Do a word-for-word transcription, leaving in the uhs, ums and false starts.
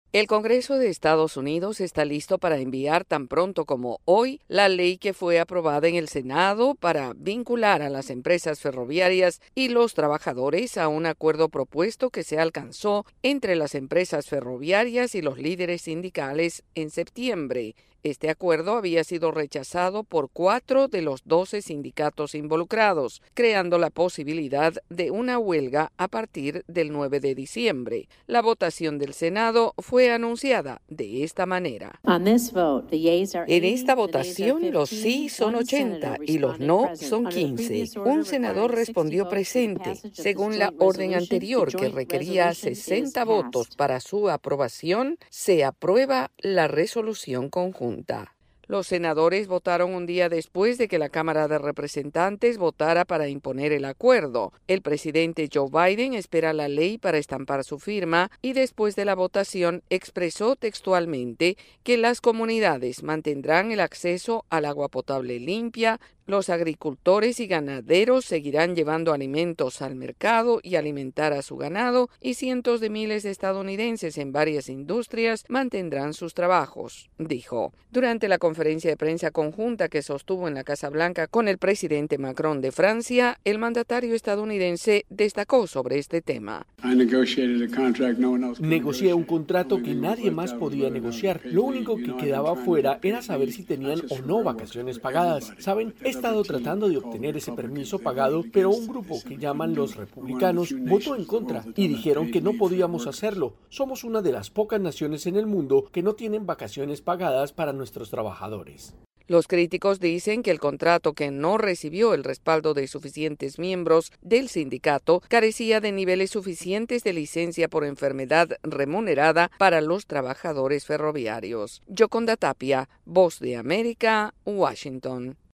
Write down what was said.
El Congreso de Estados Unidos está listo para enviar tan pronto como hoy la ley que fue aprobada en el Senado para vincular a las empresas ferroviarias y los trabajadores a un acuerdo propuesto que se alcanzó entre las empresas ferroviarias y los líderes sindicales en septiembre. Este acuerdo había sido rechazado por cuatro de los doce sindicatos involucrados, creando la posibilidad de una huelga a partir del nueve de diciembre. La votación del Senado fue anunciada de esta manera. En esta votación, los sí son ochenta y los no son quince. Un senador respondió presente, según la orden anterior que requería sesenta votos para su aprobación. Se aprueba la resolución conjunta. Los senadores votaron un día después de que la Cámara de Representantes votara para imponer el acuerdo. El presidente Joe Biden espera la ley para estampar su firma y después de la votación expresó textualmente que las comunidades mantendrán el acceso al agua potable limpia. Los agricultores y ganaderos seguirán llevando alimentos al mercado y alimentar a su ganado, y cientos de miles de estadounidenses en varias industrias mantendrán sus trabajos, dijo. Durante la conferencia de prensa conjunta que sostuvo en la Casa Blanca con el presidente Macron de Francia, el mandatario estadounidense destacó sobre este tema. Negocié un contrato que nadie más podía negociar. Lo único que quedaba fuera era saber si tenían o no vacaciones pagadas. ¿Saben? He estado tratando de obtener ese permiso pagado, pero un grupo que llaman los republicanos votó en contra y dijeron que no podíamos hacerlo. Somos una de las pocas naciones en el mundo que no tienen vacaciones pagadas para nuestros trabajadores. Los críticos dicen que el contrato, que no recibió el respaldo de suficientes miembros del sindicato, carecía de niveles suficientes de licencia por enfermedad remunerada para los trabajadores ferroviarios. Yoconda Tapia, Voz de América, Washington.